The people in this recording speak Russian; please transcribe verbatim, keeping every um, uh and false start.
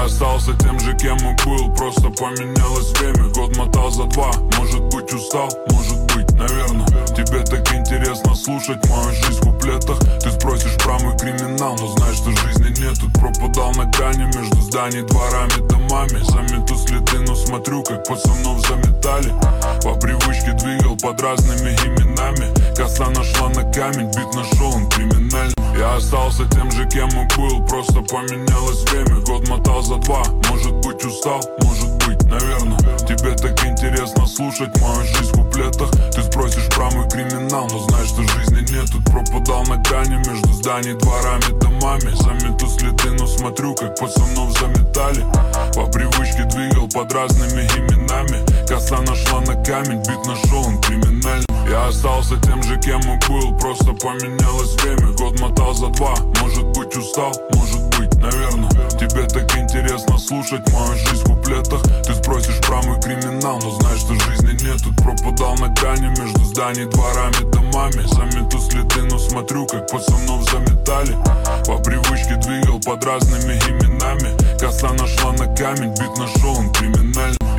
остался тем же, кем и был, просто поменялось время. Год мотал за два, может быть устал, может быть, наверное. Тебе так интересно слушать мою жизнь в куплетах. Ты спросишь про мой криминал, но знаешь, что жизни нет. Тут пропадал на грани между зданий, дворами, домами. Замету следы, но смотрю, как пацанов заметали. По привычке двигал под разными именами. Коса нашла на камень, бит нашел, он криминальный. Я остался тем же, кем и был, просто поменялось время. Год мотал за два, может быть устал, может быть, наверное. Тебе так интересно слушать мою жизнь в куплетах. Ты спросишь про мой криминал, но знаешь, что жизни нет. Тут пропадал на грани между зданий, дворами, домами. Замету следы, но смотрю, как пацанов заметали. По привычке двигал под разными именами. Коса нашла на камень, бит нашел, он криминальный. Я остался тем же, кем и был, просто поменялось время. Год мотал за два, может быть устал, может быть, наверное. Тебе так интересно слушать мою жизнь в куплетах. Ты спросишь про мой криминал, но знаешь, что жизни нет. Тут пропадал на грани между зданий, дворами, домами. Замету следы, но смотрю, как пацанов заметали. По привычке двигал под разными именами. Коса нашла на камень, бит нашел, он криминальный.